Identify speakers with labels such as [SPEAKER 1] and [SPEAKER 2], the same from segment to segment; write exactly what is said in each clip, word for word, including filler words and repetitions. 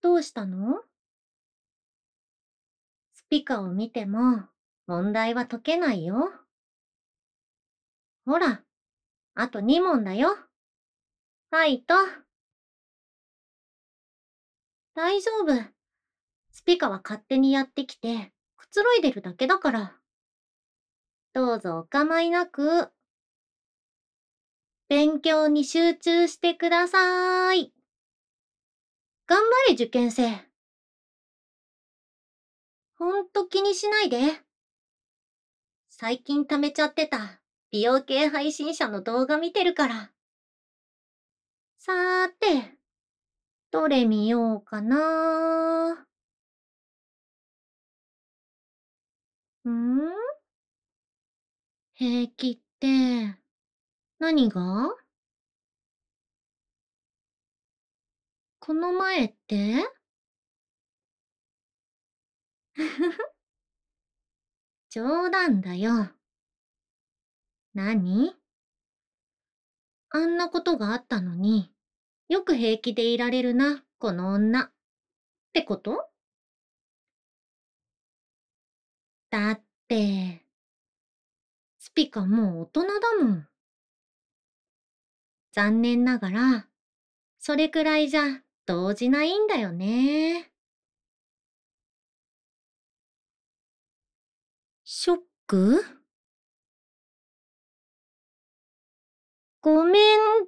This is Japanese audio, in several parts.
[SPEAKER 1] どうしたの？スピカを見ても問題は解けないよ。ほら、あとに問だよ。ファイト。大丈夫。スピカは勝手にやってきて、くつろいでるだけだから。どうぞお構いなく。勉強に集中してください。頑張れ受験生。ほんと気にしないで。最近貯めちゃってた美容系配信者の動画見てるから。さーて、どれ見ようかな。ん？平気って、何が？この前って？冗談だよ。何？あんなことがあったのに、よく平気でいられるな、この女。ってこと？だって、スピカもう大人だもん。残念ながら、それくらいじゃ動じないんだよね。ショック？ごめんって。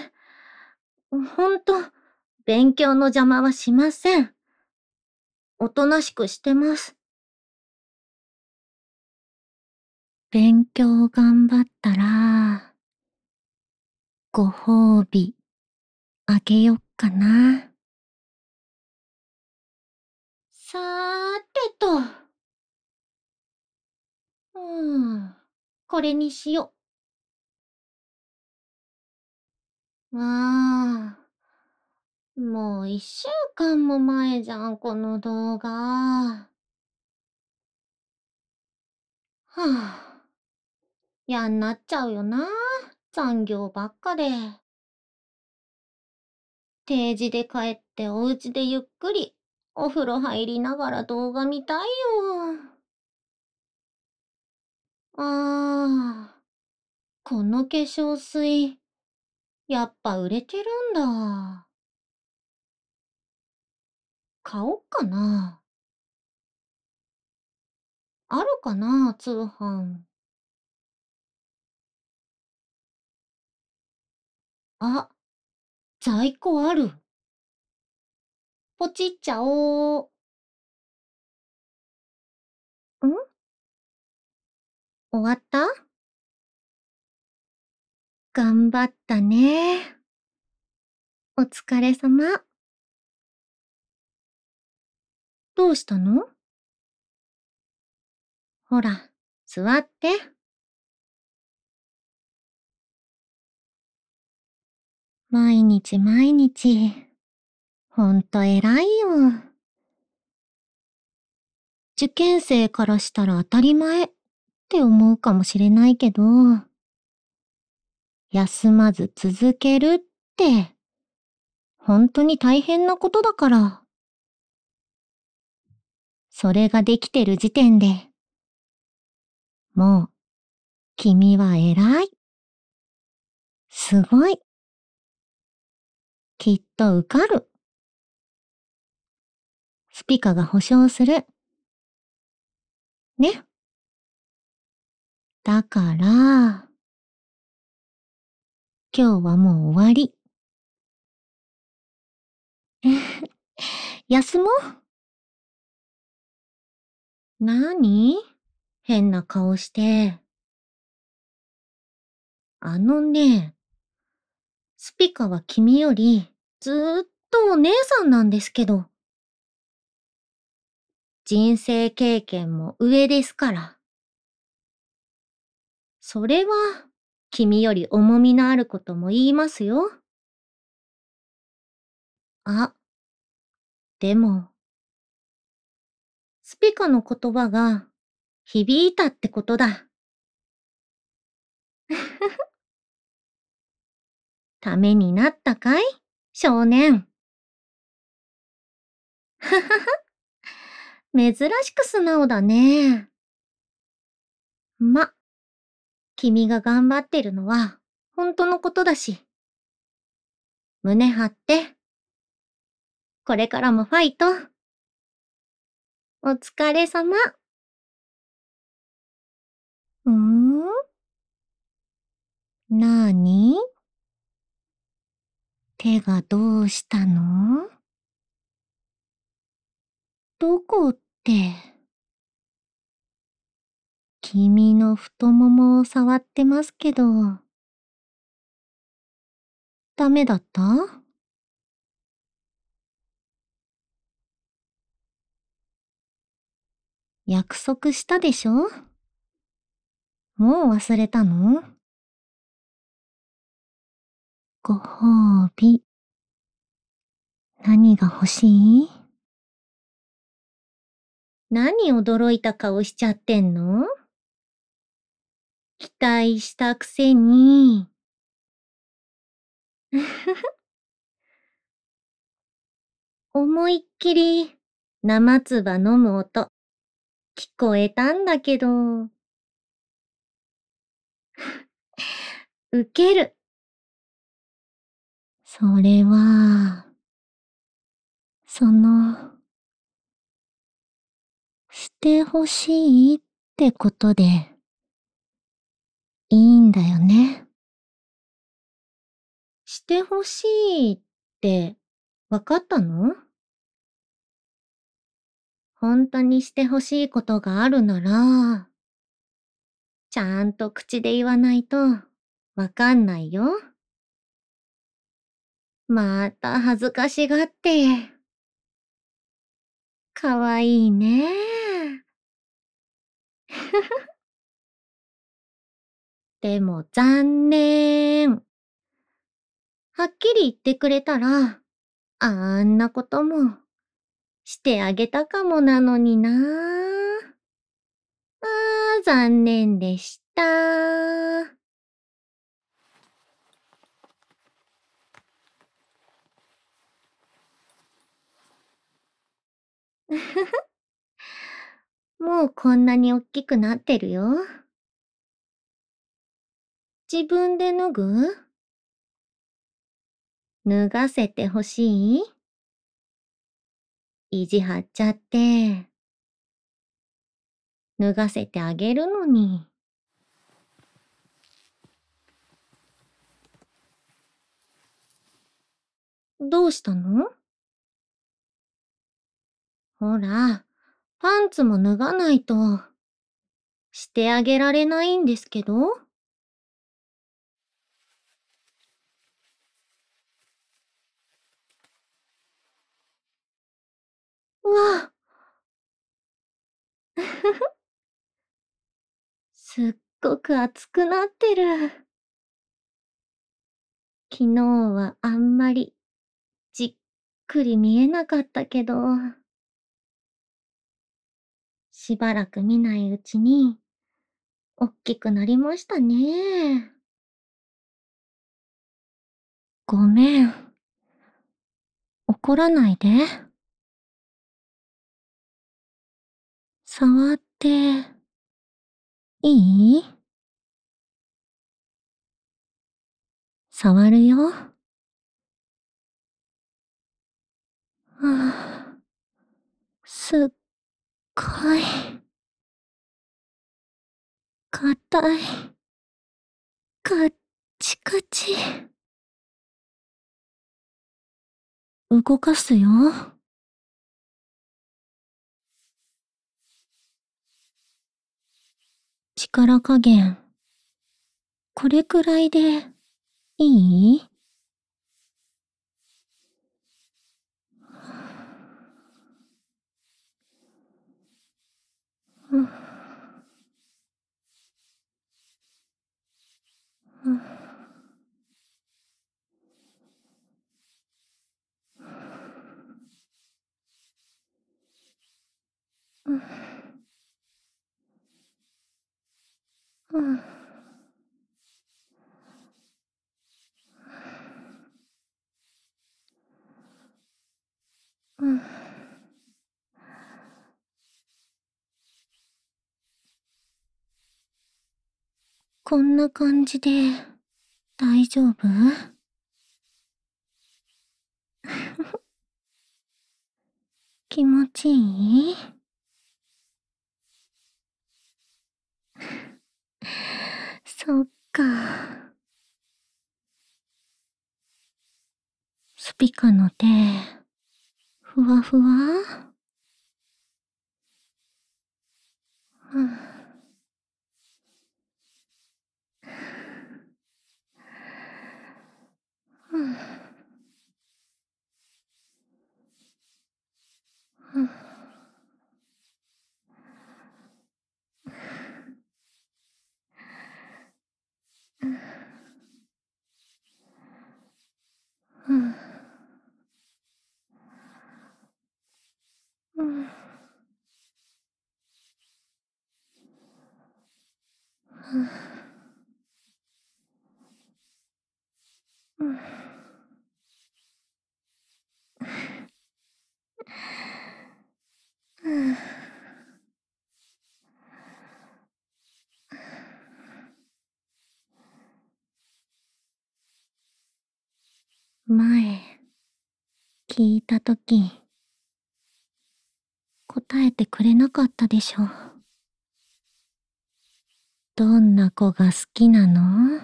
[SPEAKER 1] ほんと、勉強の邪魔はしません。おとなしくしてます。勉強頑張ったら、ご褒美あげよっかな。さーてと。うーん、これにしよう。わあ、もう一週間も前じゃん、この動画。はあ、やんなっちゃうよな。残業ばっかで。定時で帰ってお家でゆっくり、お風呂入りながら動画見たいよ。ああ、この化粧水、やっぱ売れてるんだ。買おっかな。あるかな、通販。あ、在庫ある。ポチっちゃおう。ん？終わった？頑張ったね。お疲れ様。どうしたの？ほら、座って。毎日毎日。ほんと偉いよ。受験生からしたら当たり前って思うかもしれないけど、休まず続けるって、本当に大変なことだから。それができてる時点で、もう、君は偉い。すごい。きっと受かる。スピカが保証する。ね。だから、今日はもう終わり。休もう。なに？変な顔して。あのね、スピカは君よりずーっとお姉さんなんですけど、人生経験も上ですから。それは、君より重みのあることも言いますよ。あ、でも、スピカの言葉が響いたってことだ。ためになったかい？少年。 珍しく素直だね。ま、君が頑張ってるのは本当のことだし。胸張って。これからもファイト。お疲れ様。んーなーに？手がどうしたの？どこって。君の太ももを触ってますけど。ダメだった？約束したでしょ？もう忘れたの？ご褒美。何が欲しい？何驚いた顔しちゃってんの？期待したくせに。思いっきり生唾飲む音聞こえたんだけど。ウケる。それは、その、してほしいってことで、いいんだよね。してほしいって、わかったの？本当にしてほしいことがあるなら、ちゃんと口で言わないと、わかんないよ。また恥ずかしがって。かわいいね。でも残念。はっきり言ってくれたら、あんなこともしてあげたかもなのにな。あー、残念でした。もうこんなにおっきくなってるよ。自分で脱ぐ？脱がせてほしい？意地張っちゃって、脱がせてあげるのに。どうしたの？ほら、パンツも脱がないと、してあげられないんですけど。うわ、すっごく熱くなってる。昨日はあんまりじっくり見えなかったけど、しばらく見ないうちに、おっきくなりましたね。ごめん。怒らないで。触って、いい？触るよ。はあ、すっごい、硬い、カッチカチ。動かすよ。力加減、これくらいでいい？うん、うん、うん、うん、うん。 こんな感じで大丈夫？気持ちいい？そっか。スピカの手、ふわふわ？うん。うん。うん。うん。うん。うん。うん。前、聞いたとき、答えてくれなかったでしょ。どんな子が好きなの？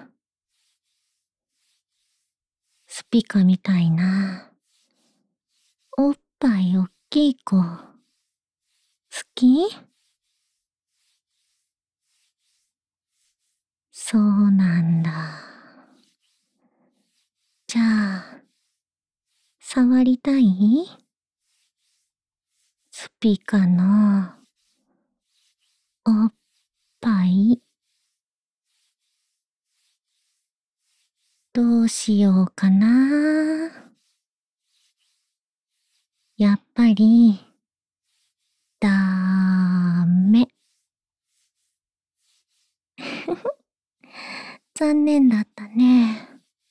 [SPEAKER 1] スピカみたいな、おっぱいおっきい子、好き？そうなんだ。じゃあ、触りたい？スピカの、おっぱい。どうしようかな。やっぱり、だーめ。残念だったね。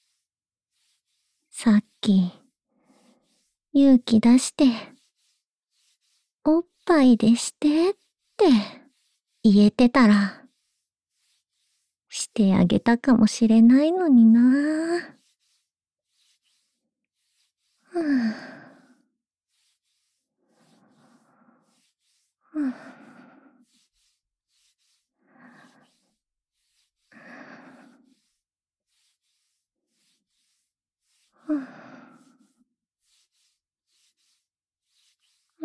[SPEAKER 1] さっき、勇気出して、おっぱいでしてって言えてたら、してあげたかもしれないのにな。ふぅ。ふぅ。ふぅ。うん。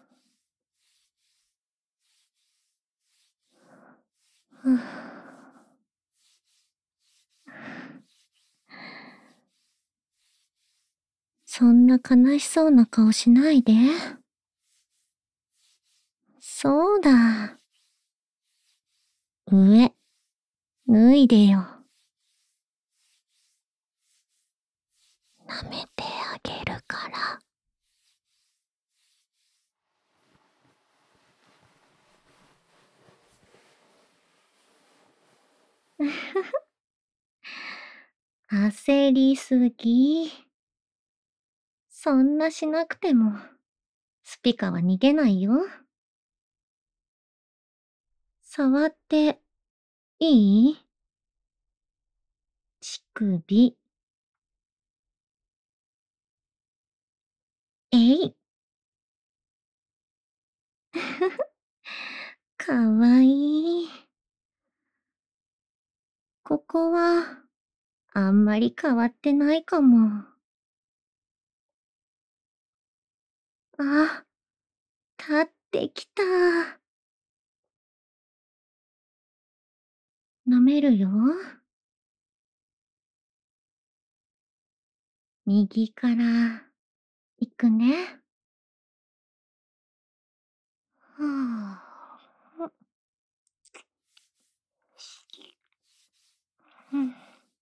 [SPEAKER 1] ふぅ。そんな悲しそうな顔しないで。そうだ。上、脱いでよ。舐めてあげるから。焦りすぎ。そんなしなくても、スピカは逃げないよ。触って、いい？乳首。えい。かわいい。ここは、あんまり変わってないかも。あ、立ってきた。舐めるよ。右から行くね。はあ。うん。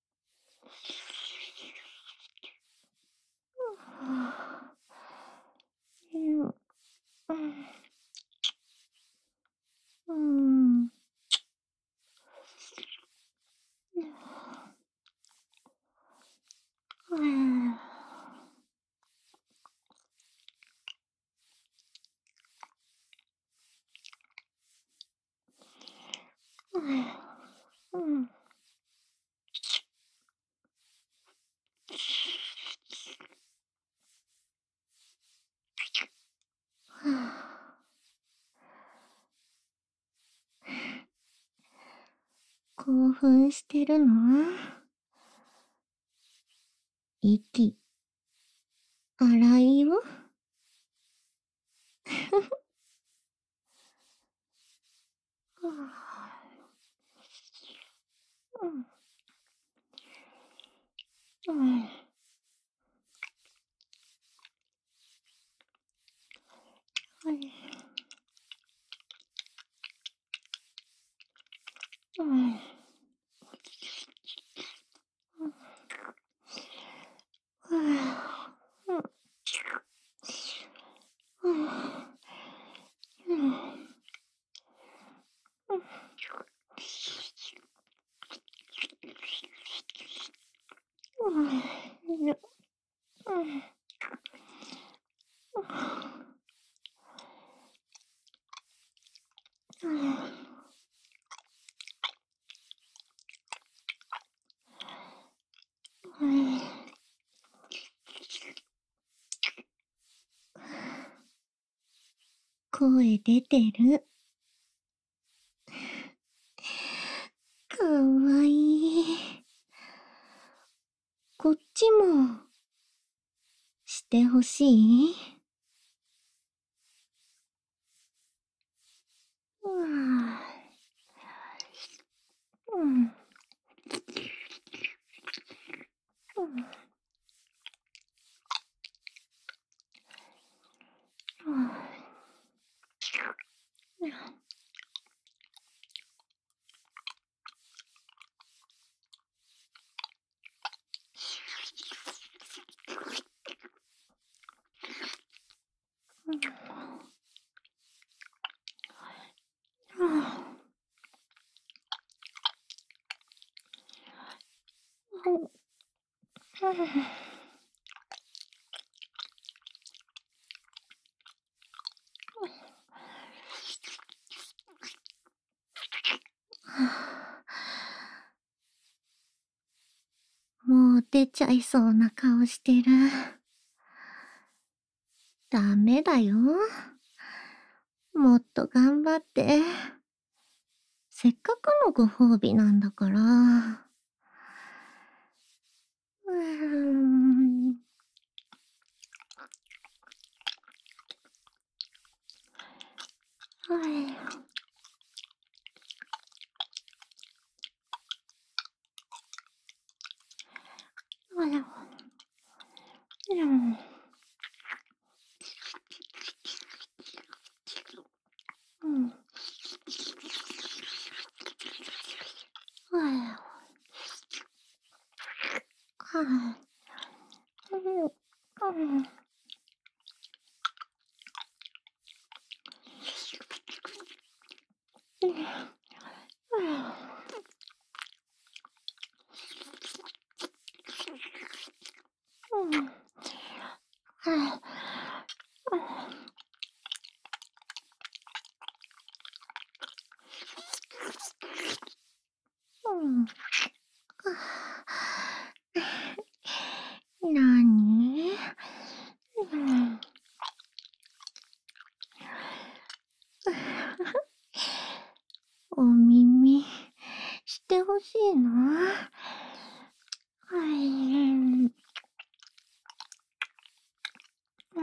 [SPEAKER 1] はあ。うん。うん。うん。うん。うん。 興奮してるの？息、荒いよ。うん。うん。うん。声出てる。かわいい。こっちもしてほしい？うわぁ。うん。もう出ちゃいそうな顔してる。ダメだよ。もっと頑張って。せっかくのご褒美なんだから。うーん。はい。あら。うん。うん。はい。はい。うん。うん。うん。はい。うん。なに？うん。お耳してほしいの？はい。うん。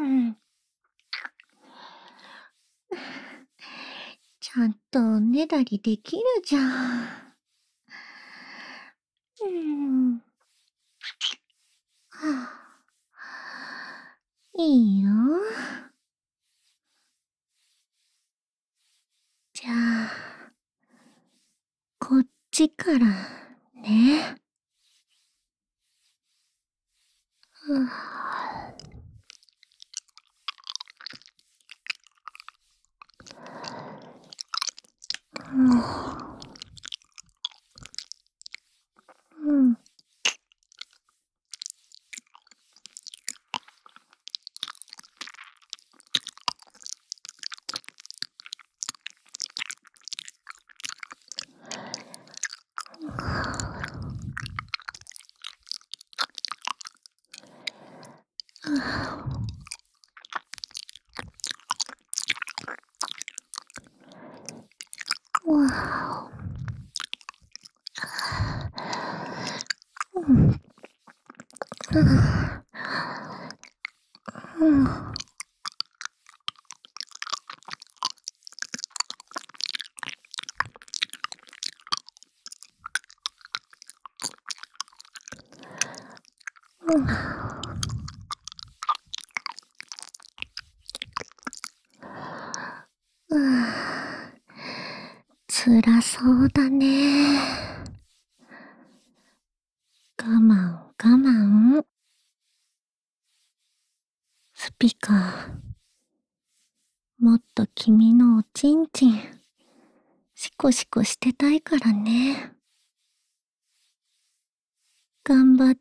[SPEAKER 1] ちゃんとおねだりできるじゃん。うん。はあ、いいよ。じゃあ、こっちからね。はあ、うん。わ辛そうだね。我慢我慢。スピカ、もっと君のおちんちんシコシコしてたいからね。頑張って。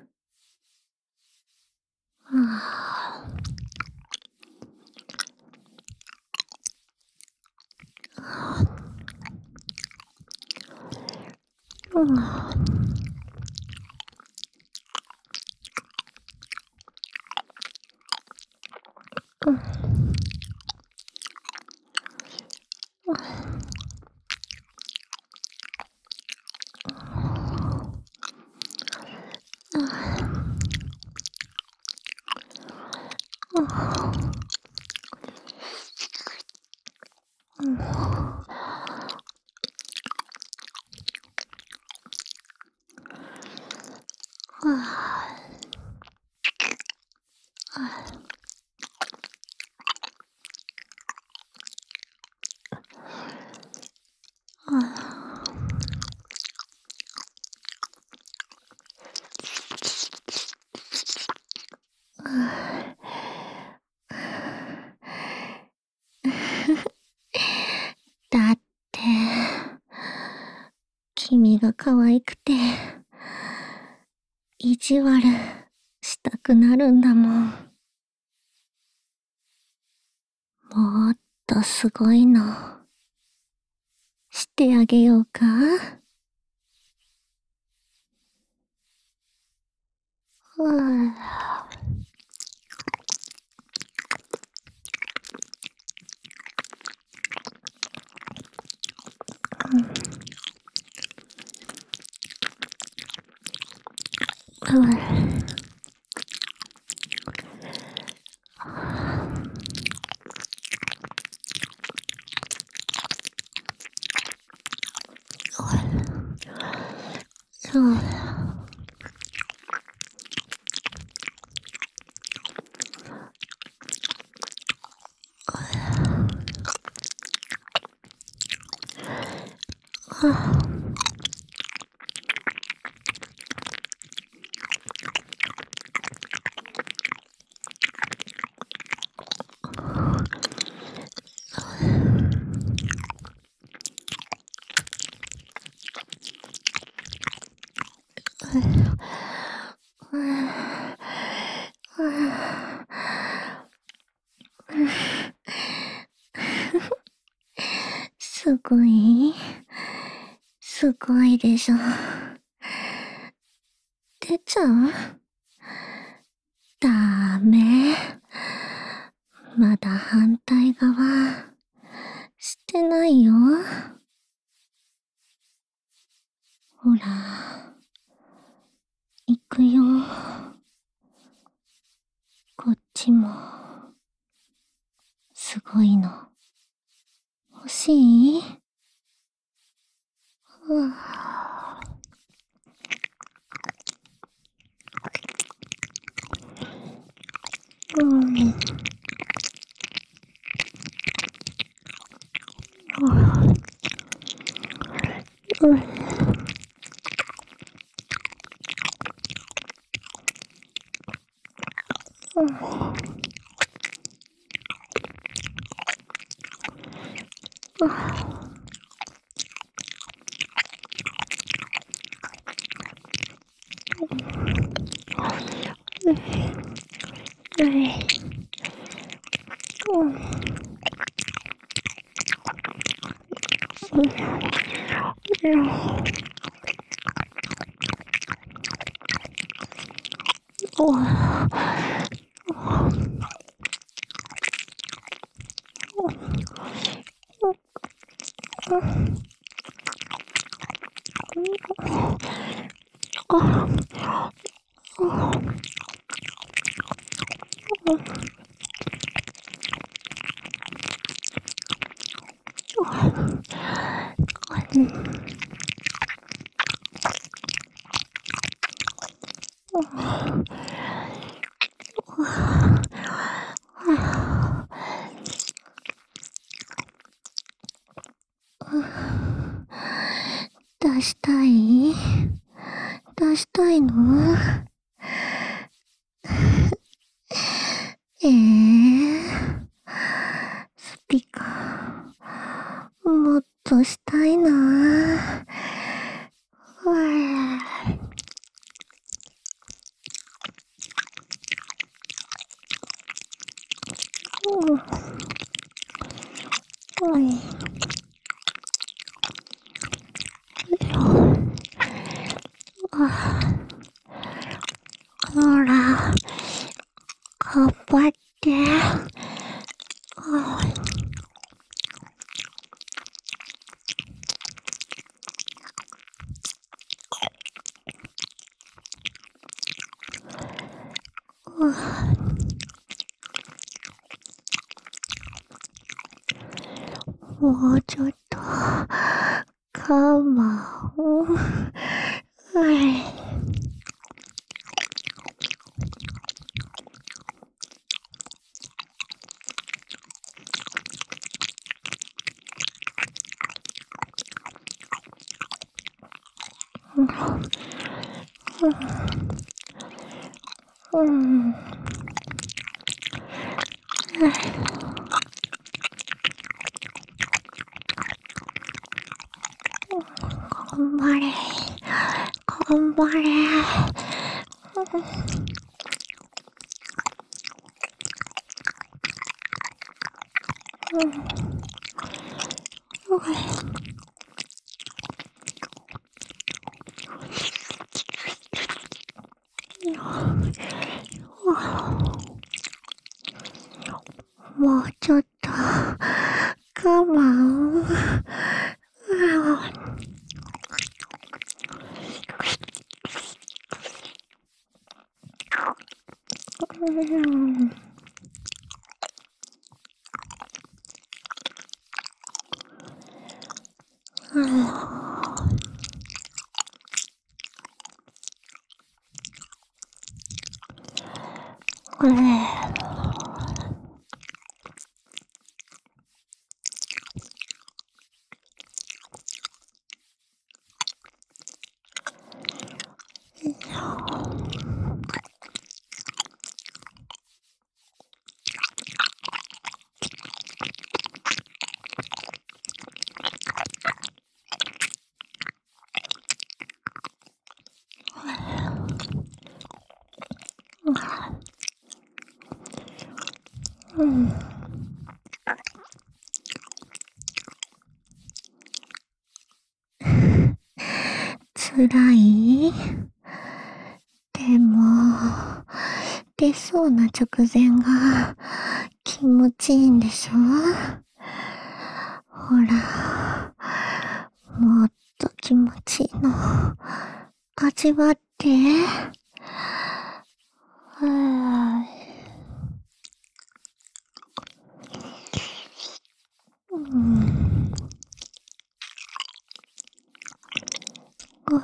[SPEAKER 1] はあ、うん、だって、君が可愛くて、意地悪したくなるんだもん。もっとすごいの、してあげようか？ふぅ。すごい？すごいでしょ。出ちゃう？ダメ。まだ反対側、してないよ。ほら、行くよ。こっちも、すごいの。欲しい？ふぅ。うん。うん。 出したい？出したいの？えー、スピカもっとしたいなぁ。うん。ほら、頑張って。もうちょっと、我慢。うん。頑張れ。頑張れ。もうちょっと、我慢。これ。うん。つらい？でも、出そうな直前が気持ちいいんでしょ？ほら、もっと気持ちいいの味わって。はぁ。うん。おい。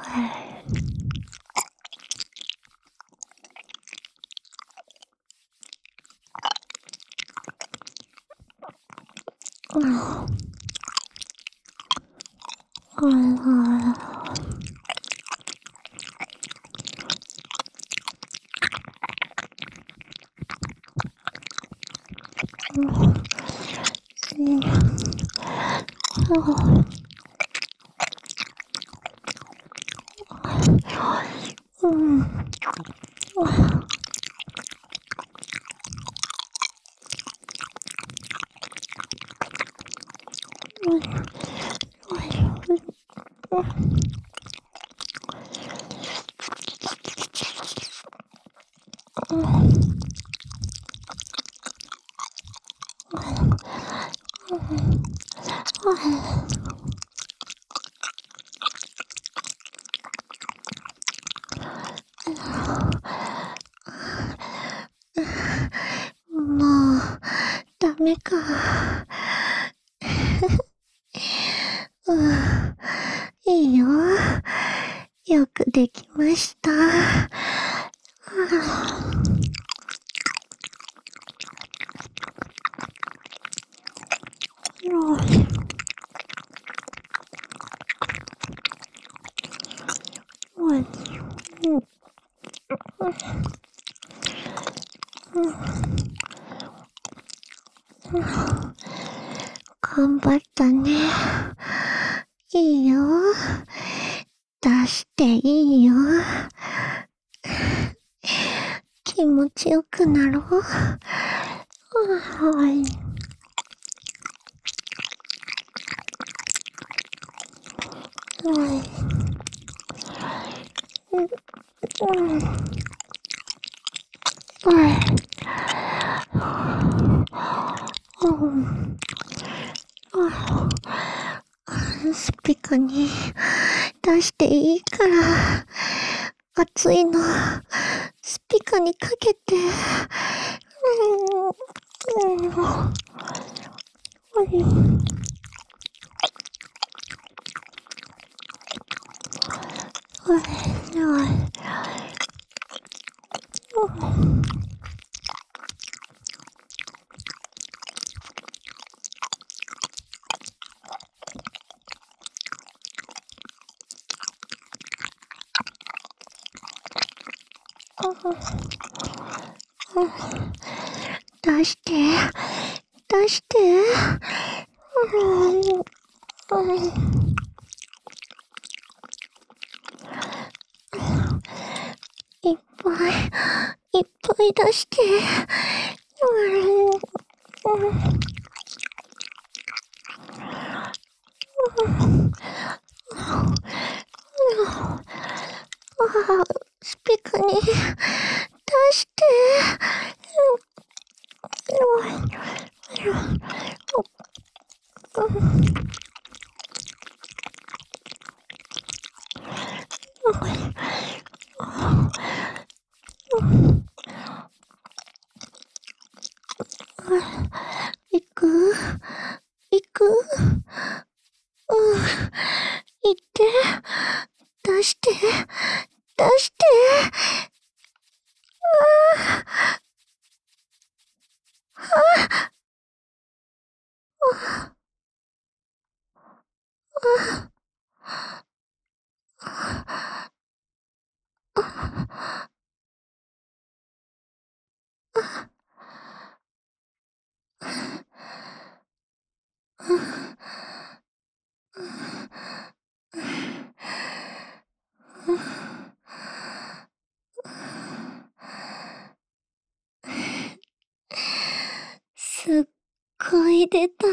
[SPEAKER 1] うん。はいはい。うん。うん。
[SPEAKER 2] メか。うん、いいよ。よくできました。頑張ったね。いいよ。出していいよ。気持ちよくなろう。はい。はい。うん。はい。うん。スピカに出していいから、熱いの、スピカにかけて。うん。うん。はい。はい。出して、出して。うん。うん。いっぱい、いっぱい出して。うん。うん。あ、スピカに出して。行く行くうん。行って。出して。出して。ああ。ああ。すっごい出た。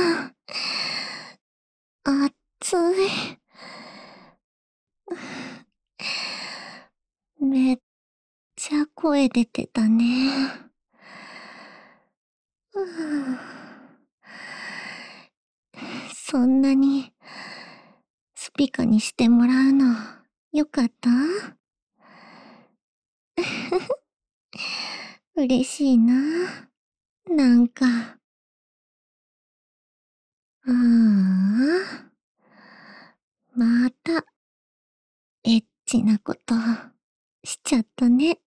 [SPEAKER 2] 熱い。めっちゃ声出てたね。うん、そんなにスピカにしてもらうのよかった？嬉しいな。なんか。ああ。また、エッチなことしちゃったね。